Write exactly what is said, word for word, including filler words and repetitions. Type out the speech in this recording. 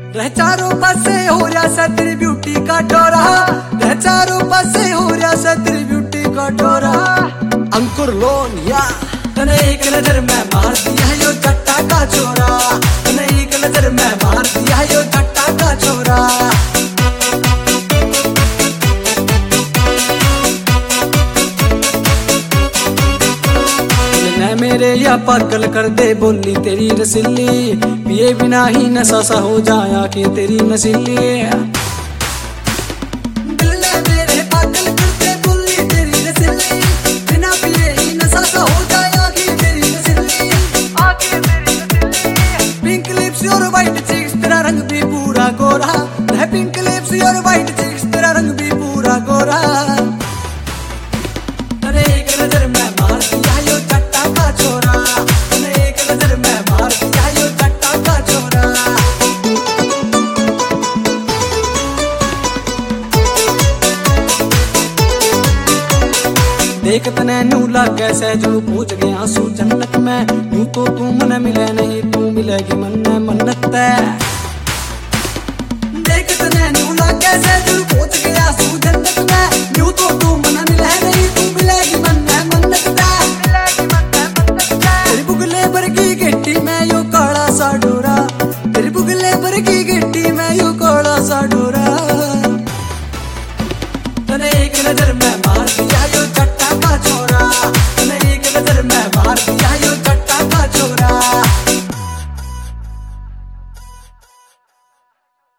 रह चारों पासे हो रहा सा तेरी ब्यूटी का टोरा, रह चारों पासे हो रहा सा तेरी ब्यूटी का टोरा। अंकुर लोनिया तने एक नजर में मार दिया यो जट्टा का छोरा, तने एक नजर में मार दिया यो जट्टा का छोरा। मेरे या पागल कर दे बोली तेरी रसीली, पिए बिना ही नशा सा हो जाया कि तेरी नसीली। दिल ने मेरे पागल कर दे बोली तेरी रसीली, बिना पिए ही नशा सा हो जाया कि तेरी नसीली। पिंक लिप्स और वाइट चिक्स तेरा रंग भी पूरा गोरा, है पिंक लिप्स और वाइट चिक्स तेरा रंग भी पूरा गोरा। अरे एक नजर में मार दिया यो जट्टा का छोरा, अरे एक नजर में मार दिया यो जट्टा का छोरा। देख तने नू लागे सहजू पूछ गया सू जन्नत में, यूं तो तू मन मिले नहीं तू मिलेगी मन में मन्नत है। देख तने नू लागे सहजू पूछ गया सू जन्नत में, यूं तो तू मन मिले नहीं तू मिलेगी मन में मन्नत है। तेरी बुगले भर की गिट्टी में यो काला सा डोरा, तेरी बुगले भर की गिट्टी में यो काला सा डोरा। तने एक नजर में